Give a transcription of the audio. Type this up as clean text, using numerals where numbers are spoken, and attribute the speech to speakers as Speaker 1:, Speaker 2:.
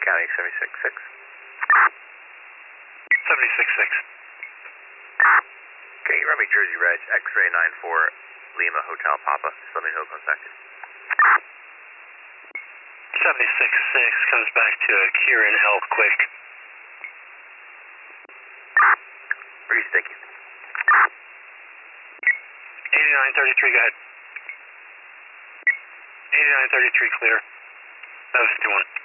Speaker 1: County 76-6.
Speaker 2: 76-6.
Speaker 1: Okay, you run me Jersey Reg, X-ray 94, Lima Hotel Papa. Just let me know it comes back to
Speaker 2: 76-6 comes back to Kieran Health Quick.
Speaker 1: Breeze, thank you.
Speaker 2: 8933, go ahead. 8933 clear. That was 51.